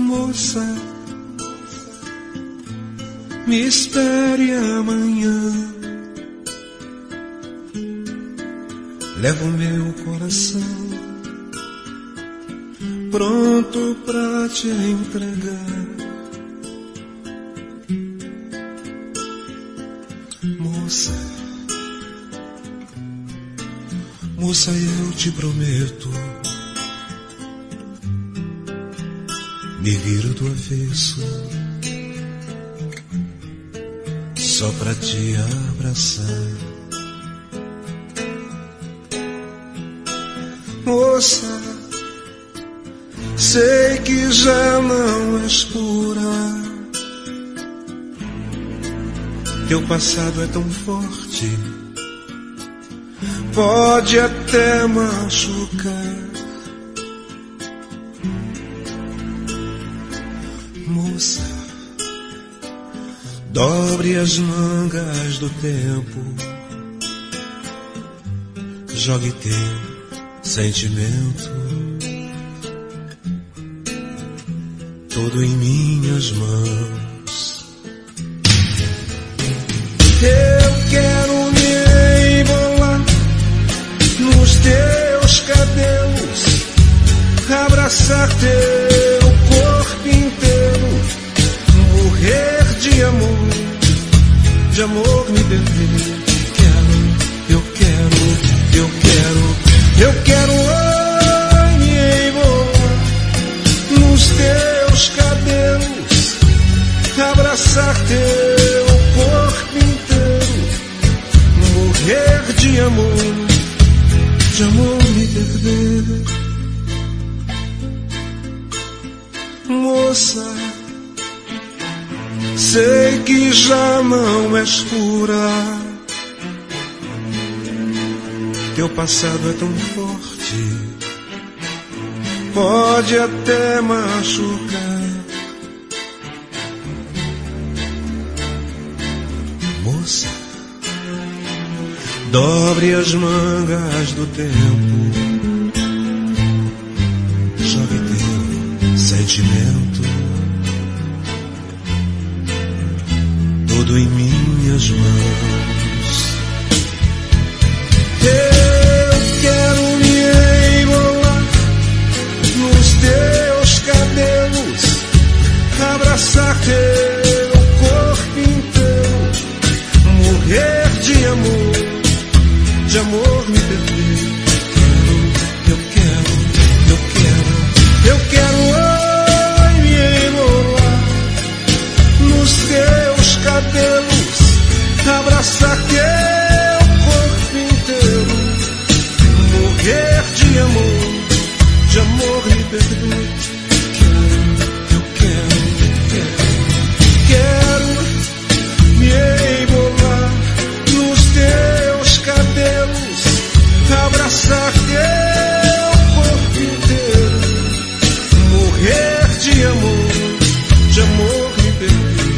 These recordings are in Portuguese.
Moça, me espere amanhã. Levo meu coração pronto pra te entregar. Moça, moça, eu te prometo, me viro do avesso só pra te abraçar. Moça, sei que já não és pura, teu passado é tão forte, pode até machucar. Moça, dobre as mangas do tempo, jogue teu sentimento todo em minhas mãos. Eu quero me embolar nos teus cabelos, abraçar teu corpo inteiro, morrer de amor me perder. Eu quero me embolar nos teus cabelos, abraçar teu corpo inteiro, morrer de amor me perder. Moça, sei que já não és pura, teu passado é tão forte, pode até machucar. Moça, dobre as mangas do tempo, jogue teu sentimento todo em minhas mãos. Eu quero me embolar nos teus cabelos, abraçar teu corpo inteiro, morrer de amor me perder. Eu quero me embolar nos teus cabelos, abraçar teu corpo inteiro, morrer de amor me perder. Quero me embolar nos teus cabelos, abraçar teu corpo inteiro, morrer de amor me perder.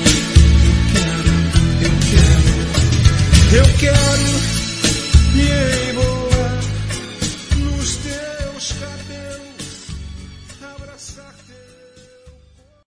Eu quero me embolar nos teus cabelos, abraçar teu